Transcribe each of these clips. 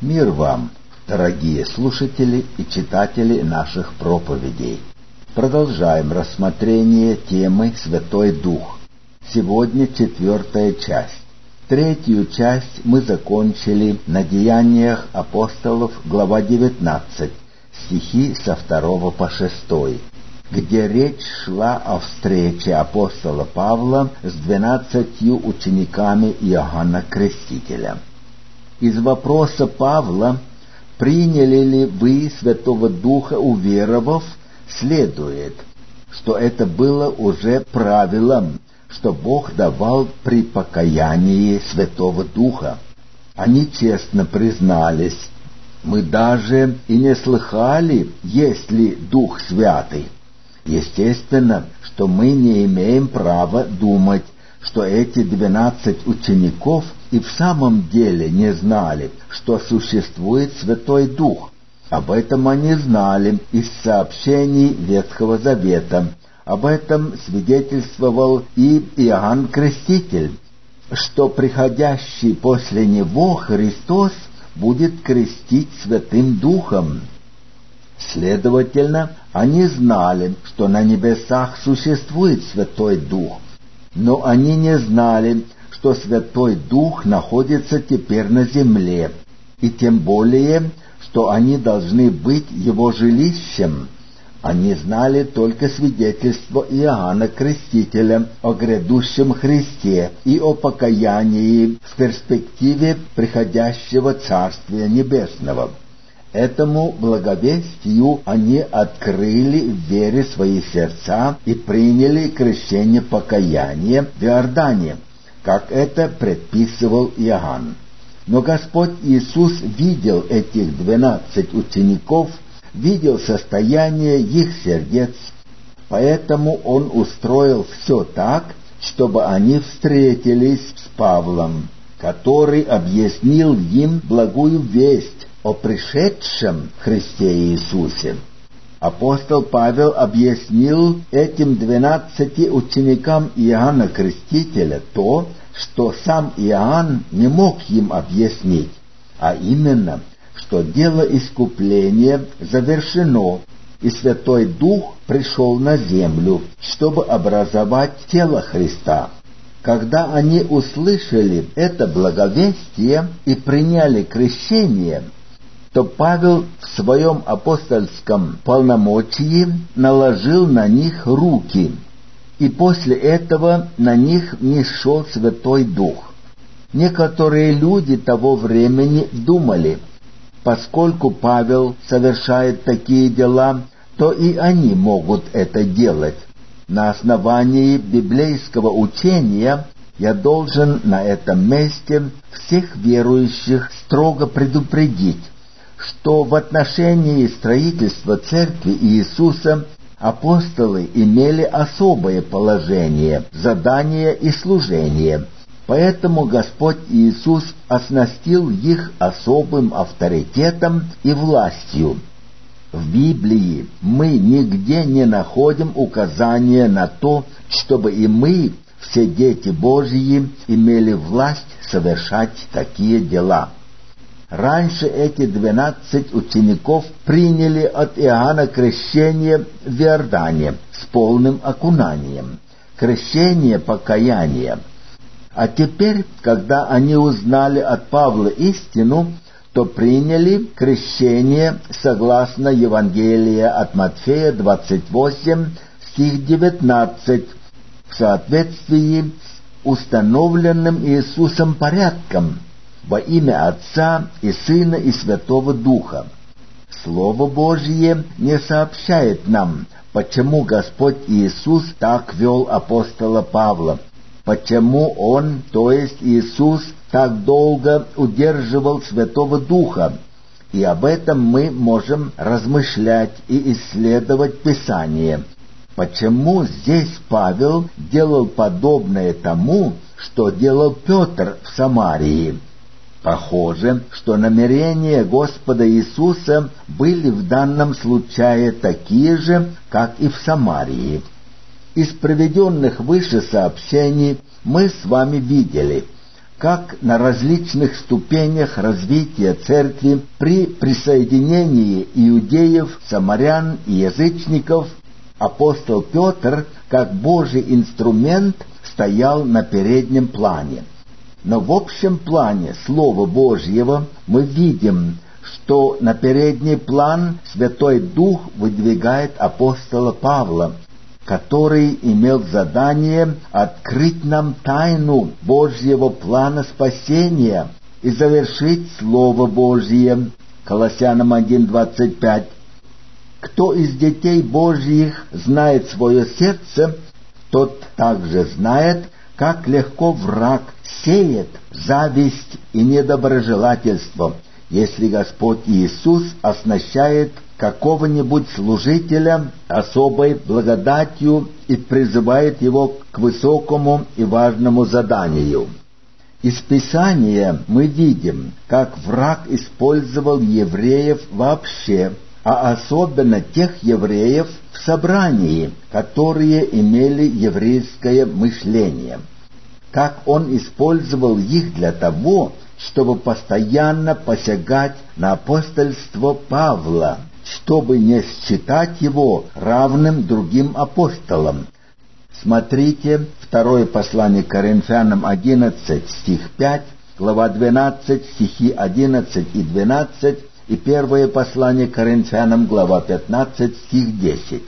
Мир вам, дорогие слушатели и читатели наших проповедей. Продолжаем рассмотрение темы «Святой Дух». Сегодня 4 часть. 3 часть мы закончили на Деяниях апостолов, глава 19, стихи со 2 по 6, где речь шла о встрече апостола Павла с 12 учениками Иоанна Крестителя. Из вопроса Павла «Приняли ли вы Святого Духа, уверовав?» следует, что это было уже правилом, что Бог давал при покаянии Святого Духа. Они честно признались: «Мы даже и не слыхали, есть ли Дух Святый». Естественно, что мы не имеем права думать, что эти 12 учеников и в самом деле не знали, что существует Святой Дух. Об этом они знали из сообщений Ветхого Завета. Об этом свидетельствовал и Иоанн Креститель, что приходящий после него Христос будет крестить Святым Духом. Следовательно, они знали, что на небесах существует Святой Дух, но они не знали, что Святой Дух находится теперь на земле, и тем более, что они должны быть Его жилищем. Они знали только свидетельство Иоанна Крестителя о грядущем Христе и о покаянии в перспективе приходящего Царствия Небесного. Этому благовестию они открыли в вере свои сердца и приняли крещение покаяния в Иордане, как это предписывал Иоанн. Но Господь Иисус видел этих 12 учеников, видел состояние их сердец, поэтому Он устроил все так, чтобы они встретились с Павлом, который объяснил им благую весть о пришедшем Христе Иисусе. Апостол Павел объяснил этим 12 ученикам Иоанна Крестителя то, что сам Иоанн не мог им объяснить, а именно, что дело искупления завершено, и Святой Дух пришел на землю, чтобы образовать тело Христа. Когда они услышали это благовестие и приняли крещение, то Павел в своем апостольском полномочии наложил на них руки, и после этого на них нисшел Святой Дух. Некоторые люди того времени думали: поскольку Павел совершает такие дела, то и они могут это делать. На основании библейского учения я должен на этом месте всех верующих строго предупредить, что в отношении строительства Церкви Иисуса апостолы имели особое положение, задание и служение, поэтому Господь Иисус оснастил их особым авторитетом и властью. В Библии мы нигде не находим указания на то, чтобы и мы, все дети Божьи, имели власть совершать такие дела. Раньше эти 12 учеников приняли от Иоанна крещение в Иордане с полным окунанием, крещение покаяния. А теперь, когда они узнали от Павла истину, то приняли крещение согласно Евангелия от Матфея 28, стих 19, в соответствии с установленным Иисусом порядком, во имя Отца и Сына и Святого Духа. Слово Божье не сообщает нам, почему Господь Иисус так вел апостола Павла, почему Он, то есть Иисус, так долго удерживал Святого Духа, и об этом мы можем размышлять и исследовать Писание. Почему здесь Павел делал подобное тому, что делал Петр в Самарии? Похоже, что намерения Господа Иисуса были в данном случае такие же, как и в Самарии. Из приведенных выше сообщений мы с вами видели, как на различных ступенях развития церкви при присоединении иудеев, самарян и язычников апостол Петр, как Божий инструмент, стоял на переднем плане. Но в общем плане Слова Божьего мы видим, что на передний план Святой Дух выдвигает апостола Павла, который имел задание открыть нам тайну Божьего плана спасения и завершить Слово Божье. Колоссянам 1:25. Кто из детей Божьих знает свое сердце, тот также знает, как легко враг сеет зависть и недоброжелательство, если Господь Иисус оснащает какого-нибудь служителя особой благодатью и призывает его к высокому и важному заданию. Из Писания мы видим, как враг использовал евреев вообще, а особенно тех евреев в собрании, которые имели еврейское мышление. Как он использовал их для того, чтобы постоянно посягать на апостольство Павла, чтобы не считать его равным другим апостолам. Смотрите, второе послание к Коринфянам 11, стих 5, глава 12, стихи 11 и 12, и первое послание к Коринфянам, глава 15, стих 10.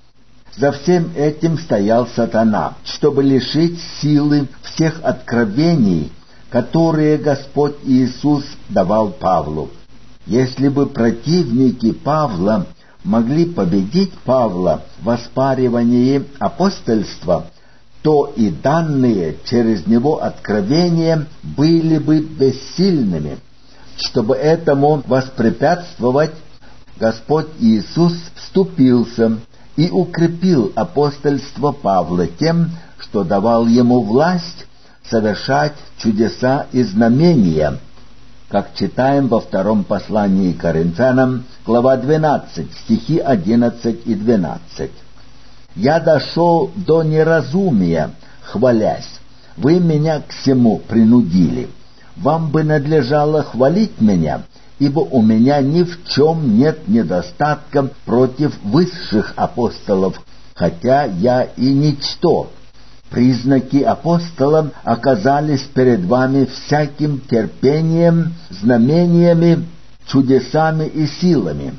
За всем этим стоял сатана, чтобы лишить силы всех откровений, которые Господь Иисус давал Павлу. Если бы противники Павла могли победить Павла в оспаривании апостольства, то и данные через него откровения были бы бессильными. Чтобы этому воспрепятствовать, Господь Иисус вступился и укрепил апостольство Павла тем, что давал ему власть совершать чудеса и знамения, как читаем во втором послании к Коринфянам, глава 12, стихи 11 и 12. «Я дошел до неразумия, хвалясь, вы меня к всему принудили. Вам бы надлежало хвалить меня, ибо у меня ни в чем нет недостатка против высших апостолов, хотя я и ничто. Признаки апостола оказались перед вами всяким терпением, знамениями, чудесами и силами».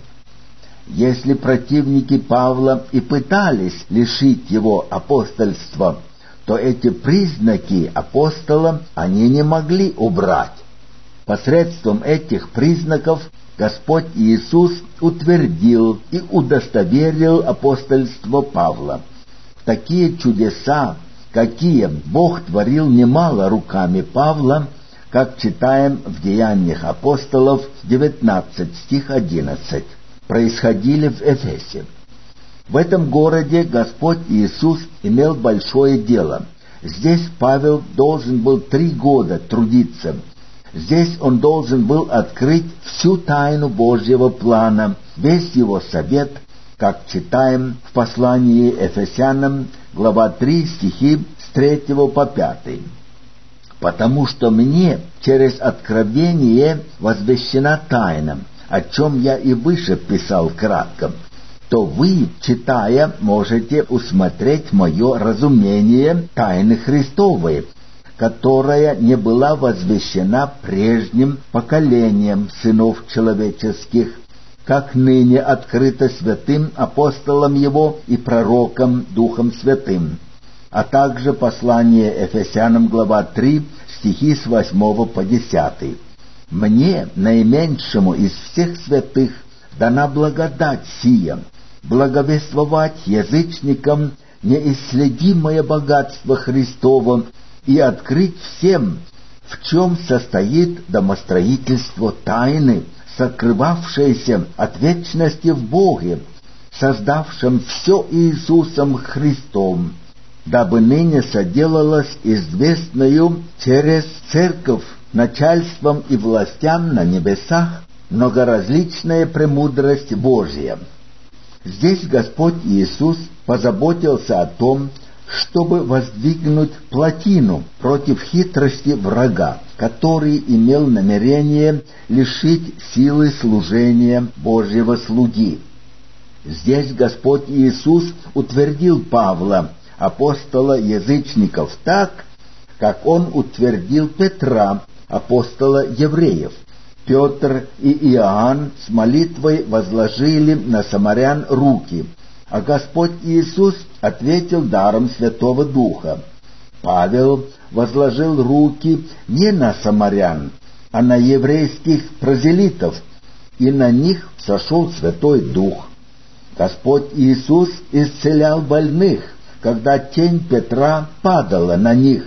Если противники Павла и пытались лишить его апостольства, то эти признаки апостола они не могли убрать. Посредством этих признаков Господь Иисус утвердил и удостоверил апостольство Павла. Такие чудеса, какие Бог творил немало руками Павла, как читаем в Деяниях апостолов 19, стих 11, происходили в Эфесе. В этом городе Господь Иисус имел большое дело. Здесь Павел должен был 3 года трудиться. Здесь он должен был открыть всю тайну Божьего плана, весь его совет, как читаем в послании Ефесянам, глава 3, стихи с 3 по 5. «Потому что мне через откровение возвещена тайна, о чем я и выше писал кратко, то вы, читая, можете усмотреть мое разумение тайны Христовой, которая не была возвещена прежним поколением сынов человеческих, как ныне открыто святым апостолам его и пророкам Духом Святым». А также послание Ефесянам, глава 3, стихи с 8 по 10. «Мне, наименьшему из всех святых, дана благодать сия, благовествовать язычникам неисследимое богатство Христово и открыть всем, в чем состоит домостроительство тайны, сокрывавшееся от вечности в Боге, создавшем все Иисусом Христом, дабы ныне соделалось известною через церковь начальством и властям на небесах многоразличная премудрость Божья». Здесь Господь Иисус позаботился о том, чтобы воздвигнуть плотину против хитрости врага, который имел намерение лишить силы служения Божьего слуги. Здесь Господь Иисус утвердил Павла, апостола язычников, так, как Он утвердил Петра, апостола евреев. Петр и Иоанн с молитвой возложили на самарян руки, а Господь Иисус ответил даром Святого Духа. Павел возложил руки не на самарян, а на еврейских прозелитов, и на них сошел Святой Дух. Господь Иисус исцелял больных, когда тень Петра падала на них.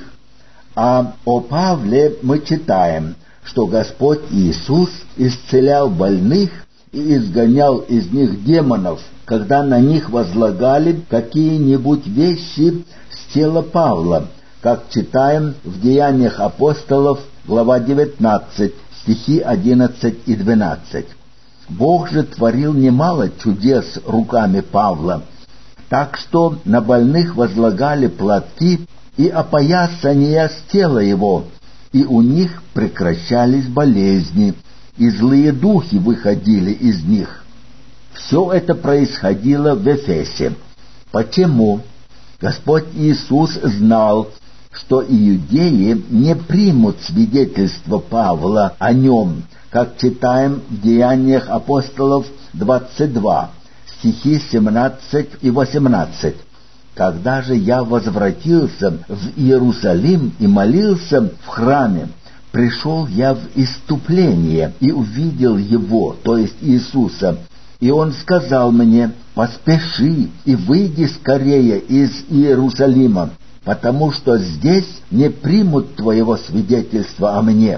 А о Павле мы читаем, что Господь Иисус исцелял больных и изгонял из них демонов, когда на них возлагали какие-нибудь вещи с тела Павла, как читаем в Деяниях апостолов, глава 19, стихи 11 и 12. Бог же творил немало чудес руками Павла, так что на больных возлагали платки и опоясания с тела его, и у них прекращались болезни, и злые духи выходили из них. Все это происходило в Эфесе. Почему? Господь Иисус знал, что иудеи не примут свидетельство Павла о нем, как читаем в Деяниях апостолов 22, стихи 17 и 18. «Когда же я возвратился в Иерусалим и молился в храме, пришел я в исступление и увидел его, то есть Иисуса, и он сказал мне: поспеши и выйди скорее из Иерусалима, потому что здесь не примут твоего свидетельства о мне».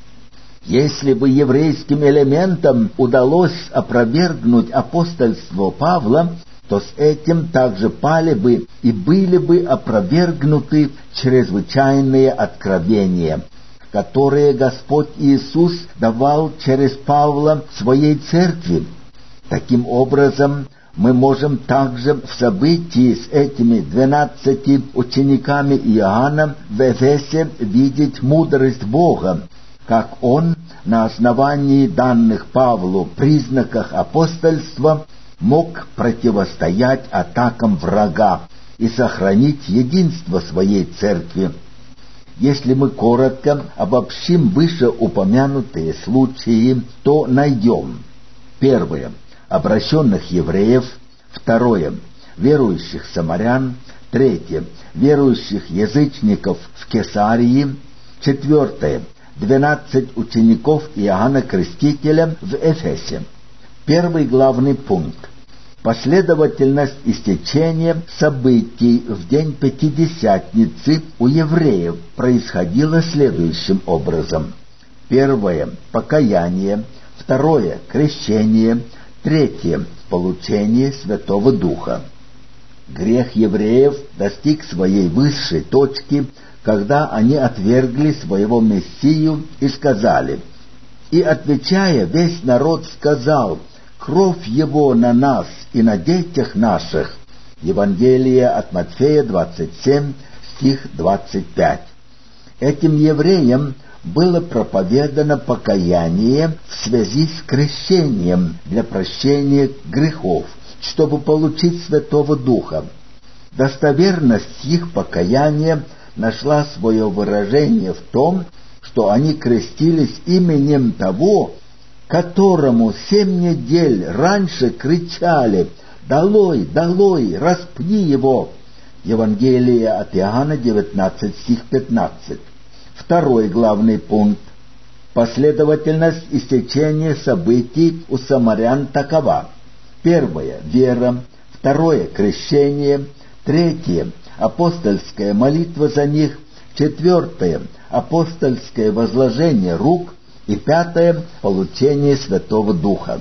Если бы еврейским элементам удалось опровергнуть апостольство Павла, то с этим также пали бы и были бы опровергнуты чрезвычайные откровения, которые Господь Иисус давал через Павла своей церкви. Таким образом, мы можем также в событии с этими 12 учениками Иоанна в Эфесе видеть мудрость Бога, как Он на основании данных Павлу признаках апостольства мог противостоять атакам врага и сохранить единство своей церкви. Если мы коротко обобщим вышеупомянутые случаи, то найдем: первое — обращенных евреев; второе — верующих самарян; третье — верующих язычников в Кесарии; четвертое — 12 учеников Иоанна Крестителя в Эфесе. Первый главный пункт. Последовательность истечения событий в день Пятидесятницы у евреев происходила следующим образом: первое — покаяние; второе — крещение; третье — получение Святого Духа. Грех евреев достиг своей высшей точки, когда они отвергли своего Мессию и сказали: «И, отвечая, весь народ сказал: кровь его на нас и на детях наших». Евангелие от Матфея 27, стих 25. Этим евреям было проповедано покаяние в связи с крещением для прощения грехов, чтобы получить Святого Духа. Достоверность их покаяния нашла свое выражение в том, что они крестились именем того, которому 7 недель раньше кричали: «Долой, долой, распни его!» Евангелие от Иоанна 19, стих 15. Второй главный пункт. Последовательность истечения событий у самарян такова: первое — вера; второе — крещение; третье — апостольская молитва за них; четвертое — апостольское возложение рук; и пятое — получение Святого Духа.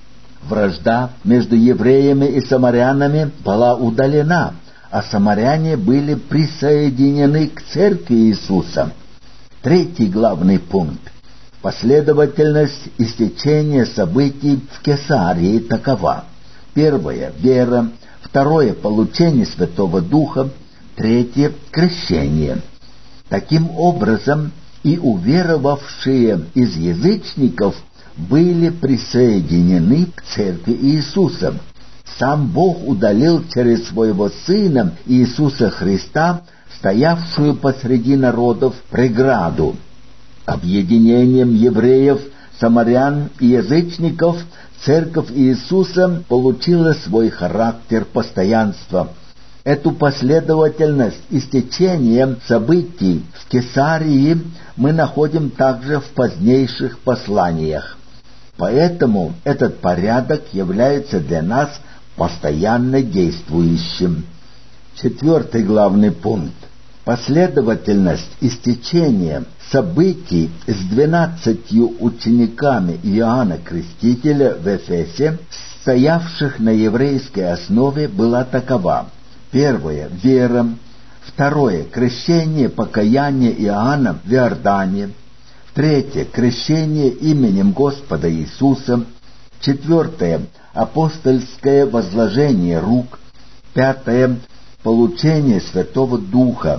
Вражда между евреями и самарянами была удалена, а самаряне были присоединены к церкви Иисуса. Третий главный пункт. Последовательность истечения событий в Кесарии такова: первое — вера; второе — получение Святого Духа; третье — крещение. Таким образом, и уверовавшие из язычников были присоединены к церкви Иисуса. Сам Бог удалил через своего Сына Иисуса Христа, стоявшую посреди народов, преграду. Объединением евреев, самарян и язычников церковь Иисуса получила свой характер постоянства. Эту последовательность истечения событий в Кесарии мы находим также в позднейших посланиях. Поэтому этот порядок является для нас постоянно действующим. Четвертый главный пункт. Последовательность истечения событий с 12 учениками Иоанна Крестителя в Эфесе, стоявших на еврейской основе, была такова. Первое — вера. Второе — крещение, покаяние Иоанна в Иордане. Третье — крещение именем Господа Иисуса. Четвертое — апостольское возложение рук. Пятое — получение Святого Духа.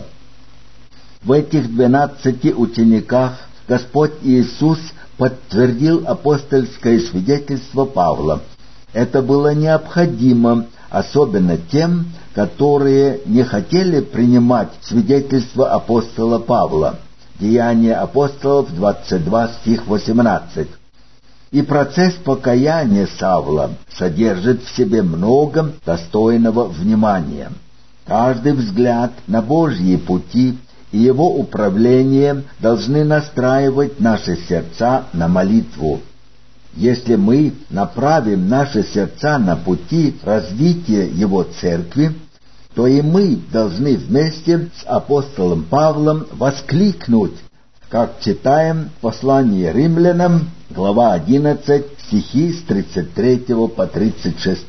В этих 12 учениках Господь Иисус подтвердил апостольское свидетельство Павла. Это было необходимо, особенно тем, которые не хотели принимать свидетельство апостола Павла. Деяния апостолов, 22, стих 18. И процесс покаяния Савла содержит в себе много достойного внимания. Каждый взгляд на Божьи пути и его управление должны настраивать наши сердца на молитву. Если мы направим наши сердца на пути развития его церкви, то и мы должны вместе с апостолом Павлом воскликнуть, как читаем в послании римлянам, глава 11, стихи с 33 по 36.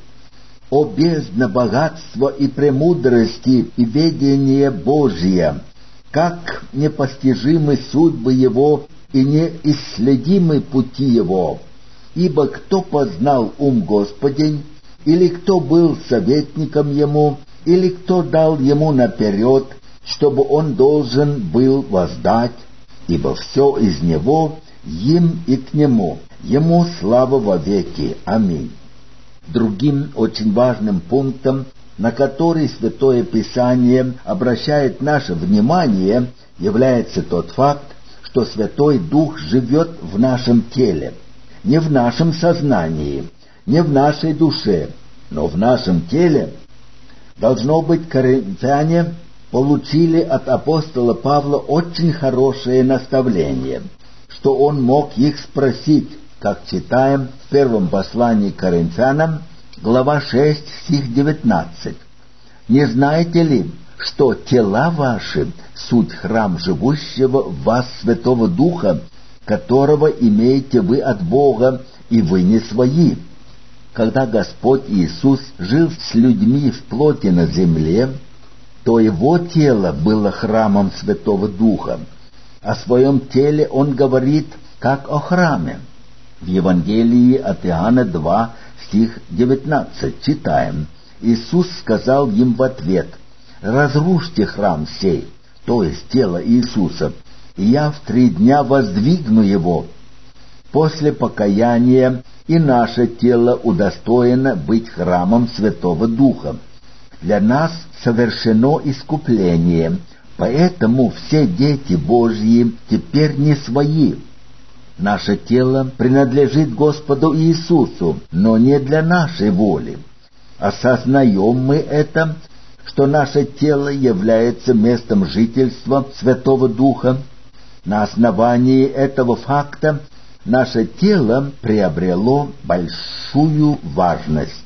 «О бездна богатства и премудрости и ведения Божия! Как непостижимы судьбы Его и неисследимы пути Его! Ибо кто познал ум Господень, или кто был советником Ему, или кто дал Ему наперед, чтобы Он должен был воздать? Ибо все из Него, им и к Нему, Ему слава вовеки. Аминь». Другим очень важным пунктом, на который Святое Писание обращает наше внимание, является тот факт, что Святой Дух живет в нашем теле, не в нашем сознании, не в нашей душе, но в нашем теле. Должно быть, коринфяне получили от апостола Павла очень хорошее наставление, что он мог их спросить, как читаем в первом послании к Коринфянам, глава 6, стих 19. «Не знаете ли, что тела ваши — суть храм живущего в вас Святого Духа, которого имеете вы от Бога, и вы не свои?» Когда Господь Иисус жил с людьми в плоти на земле, то Его тело было храмом Святого Духа. О своем теле Он говорит как о храме. В Евангелии от Иоанна 2, стих 19 читаем: «Иисус сказал им в ответ: разрушьте храм сей, то есть тело Иисуса, и я в 3 дня воздвигну его». После покаяния и наше тело удостоено быть храмом Святого Духа. Для нас совершено искупление, поэтому все дети Божьи теперь не свои. Наше тело принадлежит Господу Иисусу, но не для нашей воли. Осознаем мы это, что наше тело является местом жительства Святого Духа. На основании этого факта наше тело приобрело большую важность.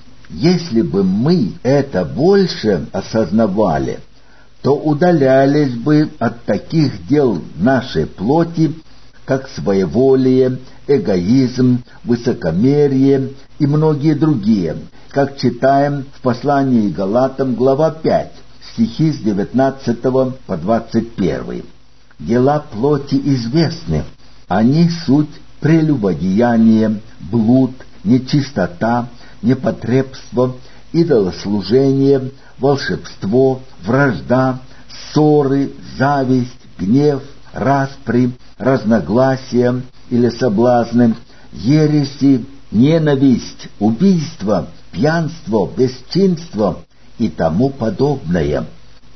Если бы мы это больше осознавали, то удалялись бы от таких дел нашей плоти, как своеволие, эгоизм, высокомерие и многие другие, как читаем в послании Галатам, глава 5, стихи с 19 по 21. «Дела плоти известны. Они суть прелюбодеяние, блуд, нечистота, непотребство, идолослужение, волшебство, вражда, ссоры, зависть, гнев, распри, разногласия или соблазны, ереси, ненависть, убийство, пьянство, бесчинство и тому подобное.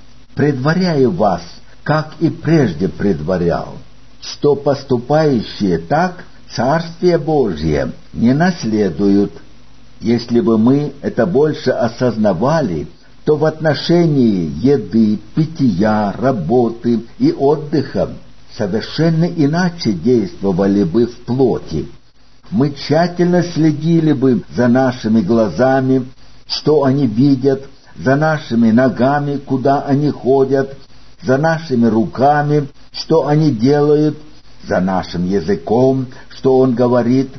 Предваряю вас, как и прежде предварял, что поступающие так Царствие Божие не наследуют. Если бы мы это больше осознавали, то в отношении еды, питья, работы и отдыха совершенно иначе действовали бы в плоти. Мы тщательно следили бы за нашими глазами, что они видят, за нашими ногами, куда они ходят, за нашими руками, что они делают, за нашим языком, что он говорит,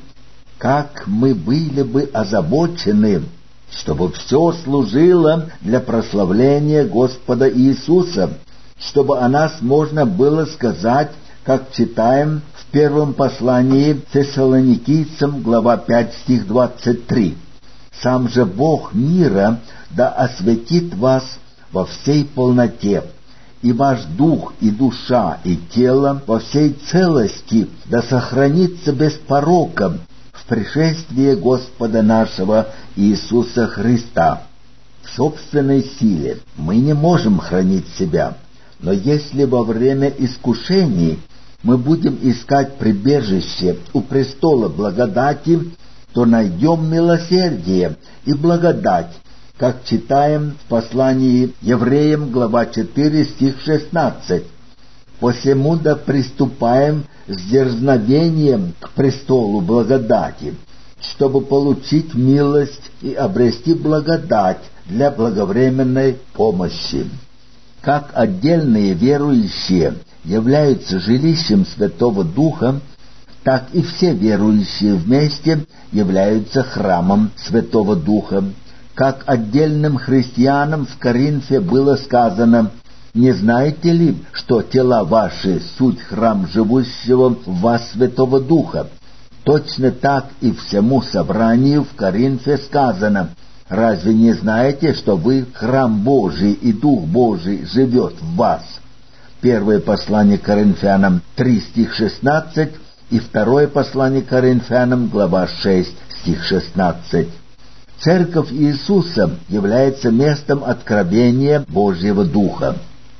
как мы были бы озабочены, чтобы все служило для прославления Господа Иисуса, чтобы о нас можно было сказать, как читаем в первом послании Фессалоникийцам, глава 5, стих 23. «Сам же Бог мира да осветит вас во всей полноте, и ваш дух, и душа, и тело во всей целости да сохранится без порока в пришествии Господа нашего Иисуса Христа». В собственной силе мы не можем хранить себя, но если во время искушений мы будем искать прибежище у престола благодати, то найдем милосердие и благодать, как читаем в послании Евреям, глава 4, стих 16. «Посему да приступаем с дерзновением к престолу благодати, чтобы получить милость и обрести благодать для благовременной помощи». Как отдельные верующие являются жилищем Святого Духа, так и все верующие вместе являются храмом Святого Духа. Как отдельным христианам в Коринфе было сказано: «Не знаете ли, что тела ваши суть храм живущего в вас Святого Духа?» Точно так и всему собранию в Коринфе сказано: «Разве не знаете, что вы храм Божий, и Дух Божий живет в вас?» Первое послание Коринфянам 3, стих 16, и второе послание Коринфянам, глава 6, стих 16. Церковь Иисуса является местом откровения Божьего Духа.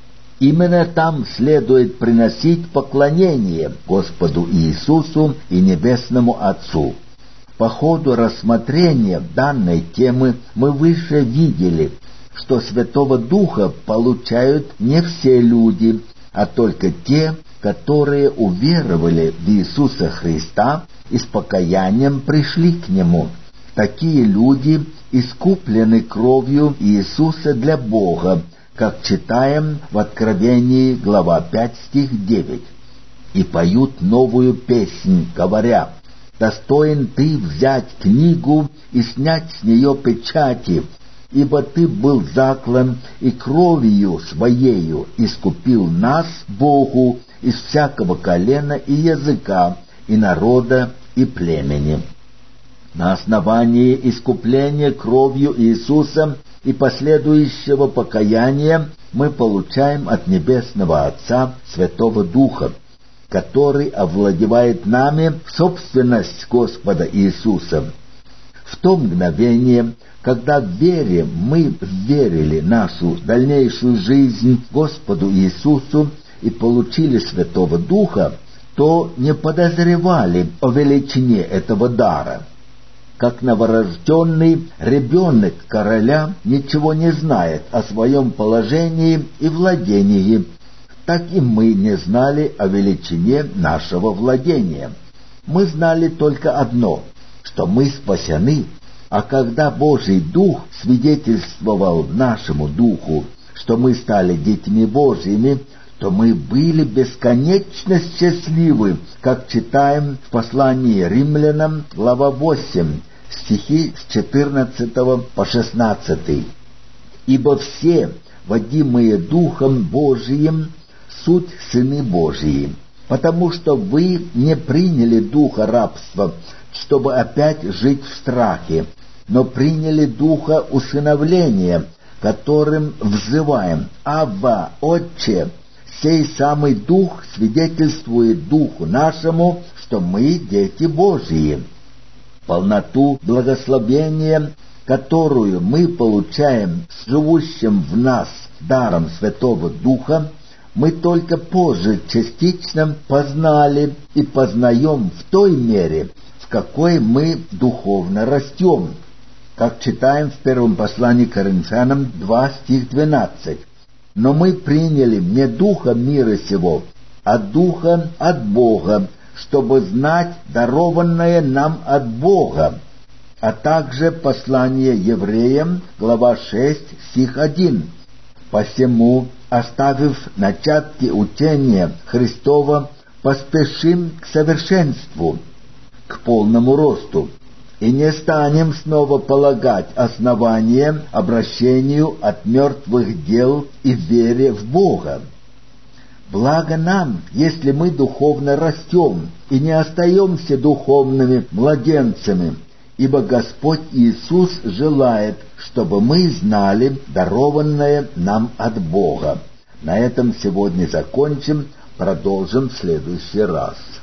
Именно там следует приносить поклонение Господу Иисусу и Небесному Отцу. По ходу рассмотрения данной темы мы выше видели, что Святого Духа получают не все люди, а только те, которые уверовали в Иисуса Христа и с покаянием пришли к Нему. Такие люди искуплены кровью Иисуса для Бога, как читаем в Откровении, глава 5, стих 9. «И поют новую песнь, говоря: достоин ты взять книгу и снять с нее печати, ибо ты был заклан, и кровью своею искупил нас, Богу, из всякого колена и языка, и народа, и племени». На основании искупления кровью Иисуса и последующего покаяния мы получаем от Небесного Отца Святого Духа, который овладевает нами в собственность Господа Иисуса. В то мгновение, когда в вере мы вверили нашу дальнейшую жизнь Господу Иисусу и получили Святого Духа, то не подозревали о величине этого дара. Как новорожденный ребенок короля ничего не знает о своем положении и владении, так и мы не знали о величине нашего владения. Мы знали только одно, что мы спасены, а когда Божий Дух свидетельствовал нашему духу, что мы стали детьми Божьими, то мы были бесконечно счастливы, как читаем в послании Римлянам, глава 8, стихи с 14 по 16. «Ибо все, водимые Духом Божиим, суть сыны Божии, потому что вы не приняли духа рабства, чтобы опять жить в страхе, но приняли духа усыновления, которым взываем: «Авва, Отче!» Сей самый Дух свидетельствует Духу нашему, что мы дети Божии. Полноту благословения, которую мы получаем с живущим в нас даром Святого Духа, мы только позже частично познали и познаем в той мере, в какой мы духовно растем, как читаем в первом послании к Коринфянам 2, стих 12. «Но мы приняли не духа мира сего, а духа от Бога, чтобы знать дарованное нам от Бога». А также послание евреям, глава 6, стих 1. «Посему, оставив начатки учения Христова, поспешим к совершенству, к полному росту, и не станем снова полагать основание обращению от мертвых дел и вере в Бога. Благо нам, если мы духовно растем и не остаемся духовными младенцами, ибо Господь Иисус желает, чтобы мы знали дарованное нам от Бога». На этом сегодня закончим, продолжим в следующий раз.